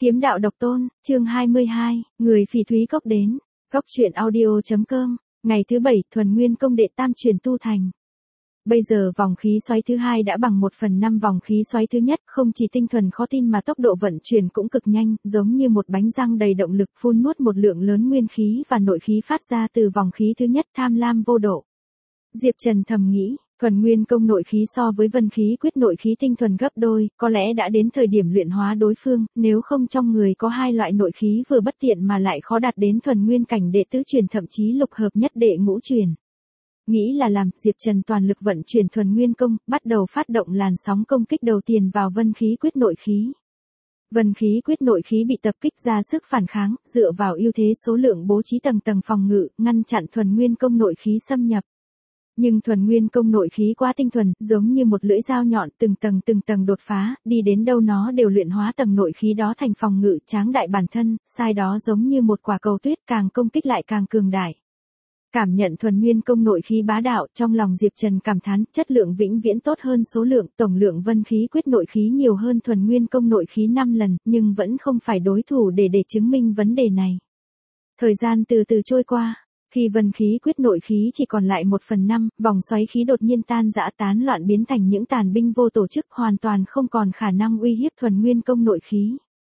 Kiếm đạo độc tôn, chương 22, người phỉ thúy cốc đến. Cốc truyện audio.com, ngày thứ 7, thuần nguyên công đệ tam truyền tu thành. Bây giờ vòng khí xoáy thứ hai đã bằng 1/5 vòng khí xoáy thứ nhất, không chỉ tinh thuần khó tin mà tốc độ vận chuyển cũng cực nhanh, giống như một bánh răng đầy động lực phun nuốt một lượng lớn nguyên khí và nội khí phát ra từ vòng khí thứ nhất, tham lam vô độ. Diệp Trần thầm nghĩ, thuần nguyên công nội khí so với vân khí quyết nội khí tinh thuần gấp đôi, có lẽ đã đến thời điểm luyện hóa đối phương, nếu không trong người có hai loại nội khí vừa bất tiện mà lại khó đạt đến thuần nguyên cảnh đệ tứ truyền thậm chí lục hợp nhất đệ ngũ truyền. Nghĩ là làm, Diệp Trần toàn lực vận chuyển thuần nguyên công, bắt đầu phát động làn sóng công kích đầu tiên vào vân khí quyết nội khí. Vân khí quyết nội khí bị tập kích ra sức phản kháng, dựa vào ưu thế số lượng bố trí tầng tầng phòng ngự, ngăn chặn thuần nguyên công nội khí xâm nhập. Nhưng thuần nguyên công nội khí quá tinh thuần, giống như một lưỡi dao nhọn từng tầng đột phá, đi đến đâu nó đều luyện hóa tầng nội khí đó thành phòng ngự tráng đại bản thân, sai đó giống như một quả cầu tuyết càng công kích lại càng cường đại. Cảm nhận thuần nguyên công nội khí bá đạo, trong lòng Diệp Trần cảm thán, chất lượng vĩnh viễn tốt hơn số lượng, tổng lượng vân khí quyết nội khí nhiều hơn thuần nguyên công nội khí 5 lần, nhưng vẫn không phải đối thủ để chứng minh vấn đề này. Thời gian từ từ trôi qua. Khi vân khí quyết nội khí chỉ còn lại 1/5, vòng xoáy khí đột nhiên tan rã tán loạn biến thành những tàn binh vô tổ chức hoàn toàn không còn khả năng uy hiếp thuần nguyên công nội khí.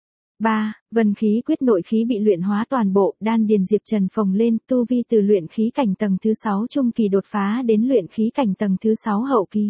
3. Vân khí quyết nội khí bị luyện hóa toàn bộ, đan điền Diệp Trần phồng lên, tu vi từ luyện khí cảnh tầng thứ 6 trung kỳ đột phá đến luyện khí cảnh tầng thứ 6 hậu kỳ.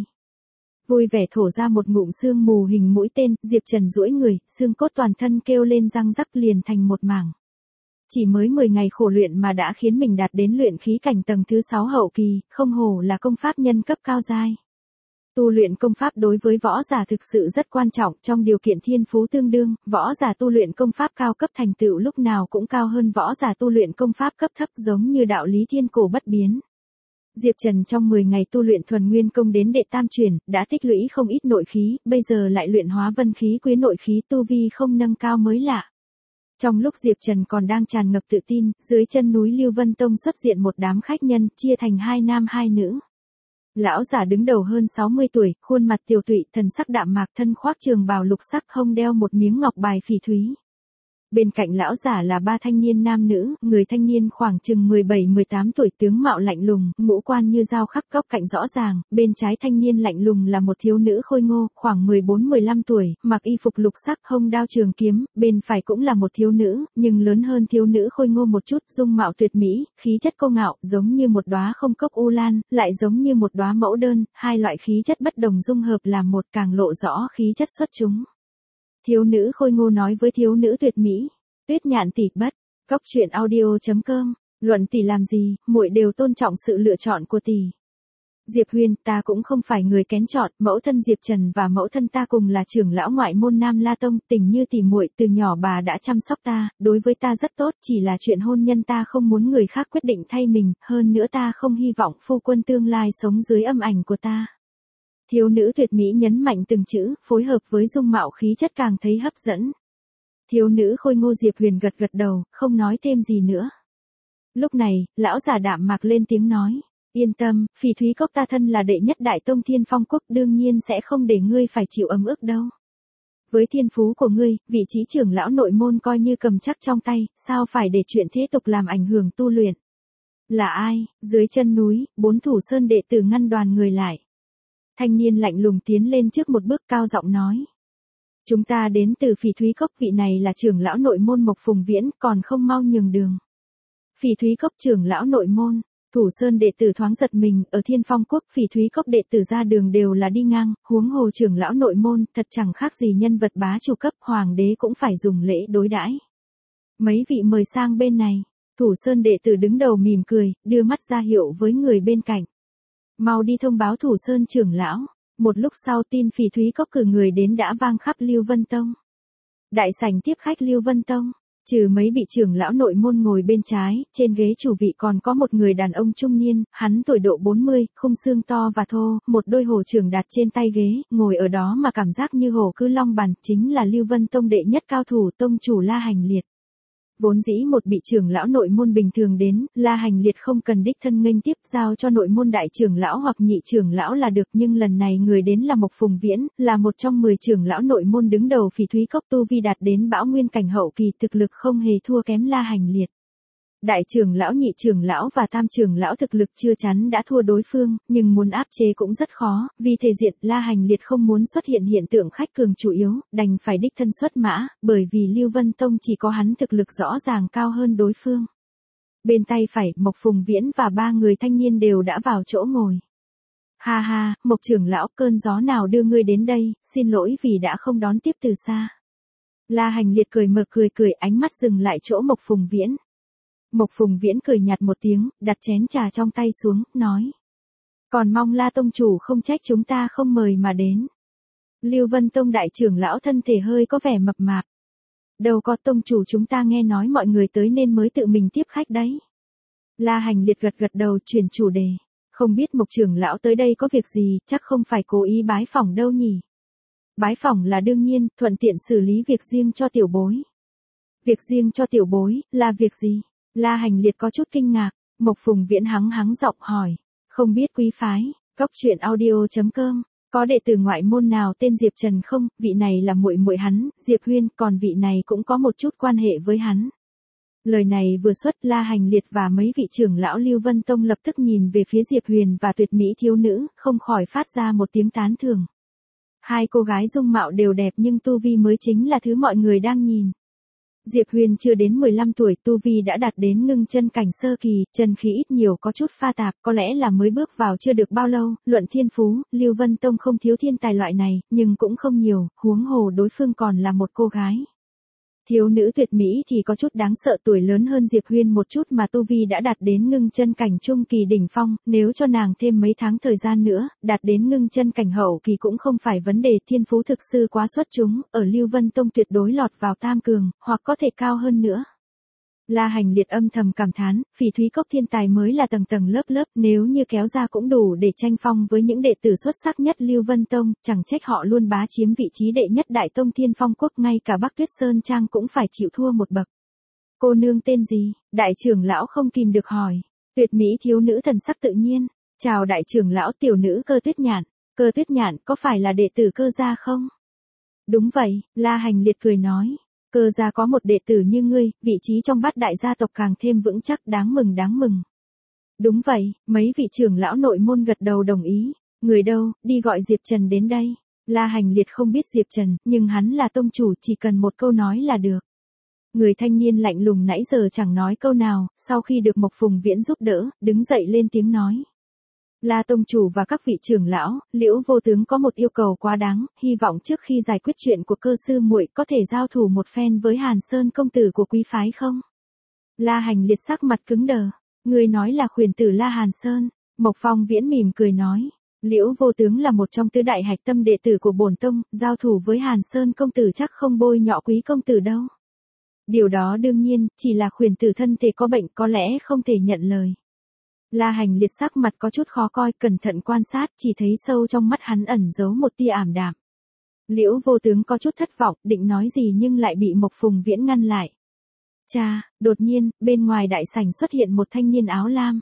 Vui vẻ thổ ra một ngụm sương mù hình mũi tên, Diệp Trần duỗi người, xương cốt toàn thân kêu lên răng rắc liền thành một mảng. Chỉ mới 10 ngày khổ luyện mà đã khiến mình đạt đến luyện khí cảnh tầng thứ 6 hậu kỳ, không hổ là công pháp nhân cấp cao giai. Tu luyện công pháp đối với võ giả thực sự rất quan trọng, trong điều kiện thiên phú tương đương, võ giả tu luyện công pháp cao cấp thành tựu lúc nào cũng cao hơn võ giả tu luyện công pháp cấp thấp, giống như đạo lý thiên cổ bất biến. Diệp Trần trong 10 ngày tu luyện thuần nguyên công đến đệ tam truyền, đã tích lũy không ít nội khí, bây giờ lại luyện hóa vân khí quý nội khí, tu vi không nâng cao mới lạ. Trong lúc Diệp Trần còn đang tràn ngập tự tin, dưới chân núi Lưu Vân Tông xuất hiện một đám khách nhân, chia thành 2 nam 2 nữ. Lão giả đứng đầu hơn 60 tuổi, khuôn mặt tiều tụy, thần sắc đạm mạc, thân khoác trường bào lục sắc, hông đeo một miếng ngọc bài phỉ thúy. Bên cạnh lão giả là 3 thanh niên nam nữ, người thanh niên khoảng chừng 17-18 tuổi, tướng mạo lạnh lùng, ngũ quan như dao khắc góc cạnh rõ ràng, bên trái thanh niên lạnh lùng là một thiếu nữ khôi ngô, khoảng 14-15 tuổi, mặc y phục lục sắc, hông đao trường kiếm, bên phải cũng là một thiếu nữ, nhưng lớn hơn thiếu nữ khôi ngô một chút, dung mạo tuyệt mỹ, khí chất cô ngạo, giống như một đóa không cốc u lan, lại giống như một đóa mẫu đơn, hai loại khí chất bất đồng dung hợp làm một, càng lộ rõ khí chất xuất chúng. Thiếu nữ khôi ngô nói với thiếu nữ tuyệt mỹ, Tuyết Nhạn tỷ bất, cốc truyện audio.com, luận tỷ làm gì, muội đều tôn trọng sự lựa chọn của tỷ. Diệp Huyền, ta cũng không phải người kén chọn, mẫu thân Diệp Trần và mẫu thân ta cùng là trưởng lão ngoại môn Nam La Tông, tình như tỷ muội, từ nhỏ bà đã chăm sóc ta, đối với ta rất tốt, chỉ là chuyện hôn nhân ta không muốn người khác quyết định thay mình, hơn nữa ta không hy vọng phu quân tương lai sống dưới âm ảnh của ta. Thiếu nữ tuyệt mỹ nhấn mạnh từng chữ, phối hợp với dung mạo khí chất càng thấy hấp dẫn. Thiếu nữ khôi ngô Diệp Huyền gật đầu, không nói thêm gì nữa. Lúc này, lão giả đạm mạc lên tiếng nói, yên tâm, phỉ thúy cốc ta thân là đệ nhất đại tông Thiên Phong quốc, đương nhiên sẽ không để ngươi phải chịu ấm ức đâu. Với thiên phú của ngươi, vị trí trưởng lão nội môn coi như cầm chắc trong tay, sao phải để chuyện thế tục làm ảnh hưởng tu luyện. Là ai? Dưới chân núi, 4 thủ sơn đệ tử ngăn đoàn người lại. Thanh niên lạnh lùng tiến lên trước một bước cao giọng nói. Chúng ta đến từ phỉ thúy cốc, vị này là trưởng lão nội môn Mộc Phùng Viễn, còn không mau nhường đường. Phỉ thúy cốc trưởng lão nội môn, thủ sơn đệ tử thoáng giật mình, ở Thiên Phong quốc phỉ thúy cốc đệ tử ra đường đều là đi ngang, huống hồ trưởng lão nội môn, thật chẳng khác gì nhân vật bá chủ cấp, hoàng đế cũng phải dùng lễ đối đãi. Mấy vị mời sang bên này, thủ sơn đệ tử đứng đầu mỉm cười, đưa mắt ra hiệu với người bên cạnh. Mau đi thông báo thủ sơn trưởng lão. Một lúc sau tin phỉ thúy cốc cử người đến đã vang khắp Lưu Vân Tông. Đại sảnh tiếp khách Lưu Vân Tông, trừ mấy vị trưởng lão nội môn ngồi bên trái, trên ghế chủ vị còn có một người đàn ông trung niên, hắn tuổi độ 40, khung xương to và thô, một đôi hổ trưởng đặt trên tay ghế, ngồi ở đó mà cảm giác như hổ cứ long bàn, chính là Lưu Vân Tông đệ nhất cao thủ tông chủ La Hành Liệt. Vốn dĩ một vị trưởng lão nội môn bình thường đến, La Hành Liệt không cần đích thân nghênh tiếp, giao cho nội môn đại trưởng lão hoặc nhị trưởng lão là được, nhưng lần này người đến là Mộc Phùng Viễn, là một trong 10 trưởng lão nội môn đứng đầu Phỉ Thúy Cốc, tu vi đạt đến Bão Nguyên cảnh hậu kỳ, thực lực không hề thua kém La Hành Liệt. Đại trưởng lão, nhị trưởng lão và tam trưởng lão thực lực chưa chắn đã thua đối phương, nhưng muốn áp chế cũng rất khó, vì thể diện La Hành Liệt không muốn xuất hiện hiện tượng khách cường chủ yếu, đành phải đích thân xuất mã, bởi vì Lưu Vân Tông chỉ có hắn thực lực rõ ràng cao hơn đối phương. Bên tay phải, Mộc Phùng Viễn và 3 người thanh niên đều đã vào chỗ ngồi. Ha ha, Mộc trưởng lão, cơn gió nào đưa ngươi đến đây, xin lỗi vì đã không đón tiếp từ xa. La Hành Liệt cười cười, ánh mắt dừng lại chỗ Mộc Phùng Viễn. Mộc Phùng Viễn cười nhạt một tiếng, đặt chén trà trong tay xuống, nói. Còn mong La tông chủ không trách chúng ta không mời mà đến. Lưu Vân Tông đại trưởng lão thân thể hơi có vẻ mập mạp. Đâu có, tông chủ chúng ta nghe nói mọi người tới nên mới tự mình tiếp khách đấy. La Hành Liệt gật đầu, chuyển chủ đề. Không biết Mộc trưởng lão tới đây có việc gì, chắc không phải cố ý bái phỏng đâu nhỉ. Bái phỏng là đương nhiên, thuận tiện xử lý việc riêng cho tiểu bối. Việc riêng cho tiểu bối, là việc gì? La Hành Liệt có chút kinh ngạc, Mộc Phùng Viễn hắng giọng hỏi, không biết quý phái, Goctruyện.audio.com, có đệ tử ngoại môn nào tên Diệp Trần không? Vị này là muội hắn, Diệp Huyên, còn vị này cũng có một chút quan hệ với hắn. Lời này vừa xuất, La Hành Liệt và mấy vị trưởng lão Lưu Vân Tông lập tức nhìn về phía Diệp Huyền và tuyệt mỹ thiếu nữ, không khỏi phát ra một tiếng tán thưởng. Hai cô gái dung mạo đều đẹp nhưng tu vi mới chính là thứ mọi người đang nhìn. Diệp Huyền chưa đến 15 tuổi, tu vi đã đạt đến ngưng chân cảnh sơ kỳ, chân khí ít nhiều có chút pha tạp, có lẽ là mới bước vào chưa được bao lâu, luận thiên phú, Lưu Vân Tông không thiếu thiên tài loại này, nhưng cũng không nhiều, huống hồ đối phương còn là một cô gái. Thiếu nữ tuyệt mỹ thì có chút đáng sợ, tuổi lớn hơn Diệp Huyên một chút mà tu vi đã đạt đến ngưng chân cảnh trung kỳ đỉnh phong, nếu cho nàng thêm mấy tháng thời gian nữa, đạt đến ngưng chân cảnh hậu kỳ cũng không phải vấn đề, thiên phú thực sự quá xuất chúng, ở Lưu Vân Tông tuyệt đối lọt vào tam cường, hoặc có thể cao hơn nữa. La Hành Liệt âm thầm cảm thán, Phỉ Thúy Cốc thiên tài mới là tầng lớp, nếu như kéo ra cũng đủ để tranh phong với những đệ tử xuất sắc nhất Lưu Vân Tông, chẳng trách họ luôn bá chiếm vị trí đệ nhất đại tông Thiên Phong Quốc, ngay cả Bắc Tuyết Sơn Trang cũng phải chịu thua một bậc. Cô nương tên gì? Đại trưởng lão không kìm được hỏi. Tuyệt mỹ thiếu nữ thần sắc tự nhiên, chào đại trưởng lão, tiểu nữ Cơ Tuyết Nhạn, có phải là đệ tử Cơ gia không? Đúng vậy, La Hành Liệt cười nói. Cơ gia có một đệ tử như ngươi, vị trí trong bát đại gia tộc càng thêm vững chắc, đáng mừng. Đúng vậy, mấy vị trưởng lão nội môn gật đầu đồng ý. Người đâu, đi gọi Diệp Trần đến đây. La Hành Liệt không biết Diệp Trần, nhưng hắn là tông chủ, chỉ cần một câu nói là được. Người thanh niên lạnh lùng nãy giờ chẳng nói câu nào, sau khi được Mộc Phùng Viễn giúp đỡ, đứng dậy lên tiếng nói. La tông chủ và các vị trưởng lão, Liễu vô tướng có một yêu cầu quá đáng, hy vọng trước khi giải quyết chuyện của Cơ sư muội có thể giao thủ một phen với Hàn Sơn công tử của quý phái không? La Hành Liệt sắc mặt cứng đờ, người nói là khuyển tử La Hàn Sơn. Mộc Phong Viễn mỉm cười nói, Liễu vô tướng là một trong tứ đại hạch tâm đệ tử của bổn tông, giao thủ với Hàn Sơn công tử chắc không bôi nhọ quý công tử đâu. Điều đó đương nhiên, chỉ là khuyển tử thân thể có bệnh có lẽ không thể nhận lời. La Hành Liệt sắc mặt có chút khó coi, cẩn thận quan sát, chỉ thấy sâu trong mắt hắn ẩn giấu một tia ảm đạm. Liễu vô tướng có chút thất vọng, định nói gì nhưng lại bị Mộc Phùng Viễn ngăn lại. Cha, đột nhiên, bên ngoài đại sảnh xuất hiện một thanh niên áo lam.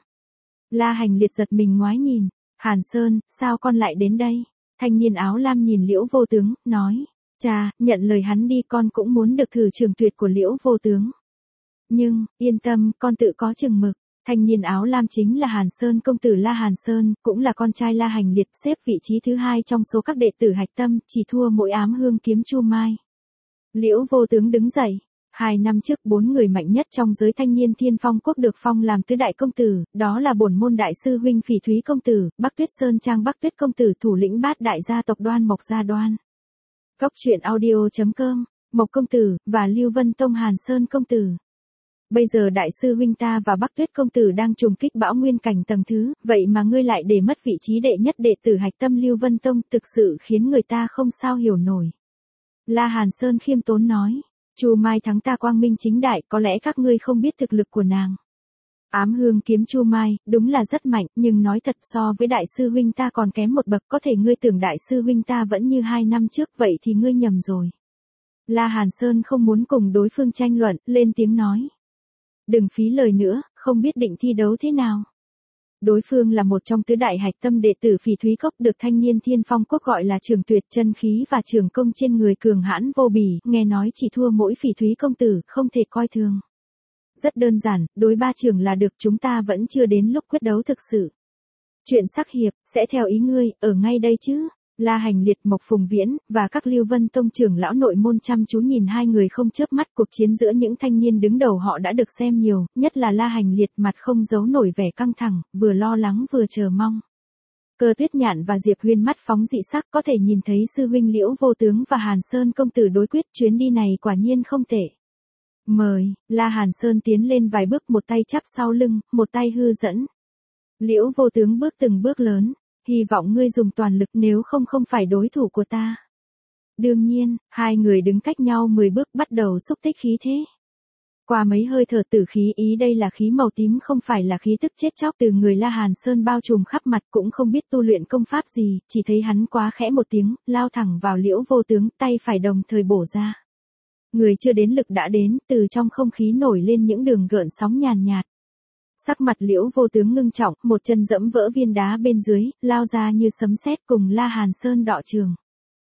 La Hành Liệt giật mình ngoái nhìn, Hàn Sơn, sao con lại đến đây? Thanh niên áo lam nhìn Liễu vô tướng, nói, cha, nhận lời hắn đi, con cũng muốn được thử trường tuyệt của Liễu vô tướng. Nhưng, yên tâm, con tự có chừng mực. Thanh niên áo lam chính là Hàn Sơn công tử La Hàn Sơn, cũng là con trai La Hành Liệt, xếp vị trí thứ 2 trong số các đệ tử hạch tâm, chỉ thua mỗi Ám Hương kiếm Chu Mai. Liễu vô tướng đứng dậy. 2 năm trước 4 người mạnh nhất trong giới thanh niên Thiên Phong Quốc được phong làm tứ đại công tử, đó là bổn môn đại sư huynh Phỉ Thúy công tử, Bắc Tuyết Sơn Trang Bắc Tuyết công tử, thủ lĩnh bát đại gia tộc Đoan Mộc gia Đoan. Goctruyện.audio.com, Mộc công tử, và Lưu Vân Tông Hàn Sơn công tử. Bây giờ đại sư huynh ta và Bắc Tuyết công tử đang trùng kích Bão Nguyên cảnh tầng thứ, vậy mà ngươi lại để mất vị trí đệ nhất đệ tử hạch tâm Lưu Vân Tông, thực sự khiến người ta không sao hiểu nổi. La Hàn Sơn khiêm tốn nói, Chu Mai thắng ta quang minh chính đại, có lẽ các ngươi không biết thực lực của nàng. Ám Hương kiếm Chu Mai, đúng là rất mạnh, nhưng nói thật so với đại sư huynh ta còn kém một bậc, có thể ngươi tưởng đại sư huynh ta vẫn như 2 năm trước, vậy thì ngươi nhầm rồi. La Hàn Sơn không muốn cùng đối phương tranh luận, lên tiếng nói. Đừng phí lời nữa, không biết định thi đấu thế nào. Đối phương là một trong tứ đại hạch tâm đệ tử Phỉ Thúy Cốc, được thanh niên Thiên Phong Quốc gọi là trường tuyệt, chân khí và trường công trên người cường hãn vô bỉ, nghe nói chỉ thua mỗi Phỉ Thúy công tử, không thể coi thường. Rất đơn giản, đối ba trường là được, chúng ta vẫn chưa đến lúc quyết đấu thực sự. Chuyện sắc hiệp, sẽ theo ý ngươi, ở ngay đây chứ. La Hành Liệt, Mộc Phùng Viễn, và các Lưu Vân Tông trưởng lão nội môn chăm chú nhìn hai người không chớp mắt. Cuộc chiến giữa những thanh niên đứng đầu họ đã được xem nhiều, nhất là La Hành Liệt, mặt không giấu nổi vẻ căng thẳng, vừa lo lắng vừa chờ mong. Cơ Tuyết Nhạn và Diệp Huyên mắt phóng dị sắc, có thể nhìn thấy sư huynh Liễu Vô Tướng và Hàn Sơn công tử đối quyết, chuyến đi này quả nhiên không tệ. Mời. La Hàn Sơn tiến lên vài bước, một tay chắp sau lưng, một tay hư dẫn. Liễu Vô Tướng bước từng bước lớn. Hy vọng ngươi dùng toàn lực, nếu không phải đối thủ của ta. Đương nhiên, hai người đứng cách nhau 10 bước, bắt đầu xúc tích khí thế. Qua mấy hơi thở tử khí, ý đây là khí màu tím, không phải là khí tức chết chóc, từ người La Hàn Sơn bao trùm khắp mặt, cũng không biết tu luyện công pháp gì, chỉ thấy hắn quá khẽ một tiếng, lao thẳng vào Liễu Vô Tướng, tay phải đồng thời bổ ra. Người chưa đến lực đã đến, từ trong không khí nổi lên những đường gợn sóng nhàn nhạt. Sắc mặt Liễu Vô Tướng ngưng trọng, một chân dẫm vỡ viên đá bên dưới, lao ra như sấm sét, cùng La Hàn Sơn đọ trường.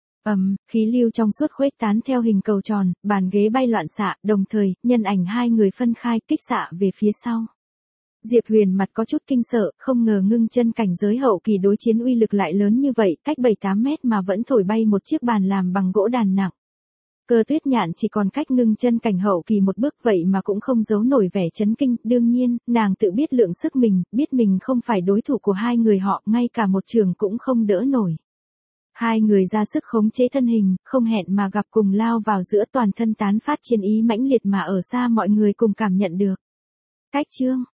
Khí lưu trong suốt khuếch tán theo hình cầu tròn, bàn ghế bay loạn xạ, đồng thời, nhân ảnh hai người phân khai, kích xạ về phía sau. Diệp Huyền mặt có chút kinh sợ, không ngờ ngưng chân cảnh giới hậu kỳ đối chiến uy lực lại lớn như vậy, cách 7-8 mét mà vẫn thổi bay một chiếc bàn làm bằng gỗ đàn nặng. Cơ Tuyết Nhạn chỉ còn cách ngưng chân cảnh hậu kỳ một bước, vậy mà cũng không giấu nổi vẻ chấn kinh, đương nhiên, nàng tự biết lượng sức mình, biết mình không phải đối thủ của hai người họ, ngay cả một trường cũng không đỡ nổi. Hai người ra sức khống chế thân hình, không hẹn mà gặp, cùng lao vào giữa, toàn thân tán phát chiến ý mãnh liệt mà ở xa mọi người cùng cảm nhận được. Cách chương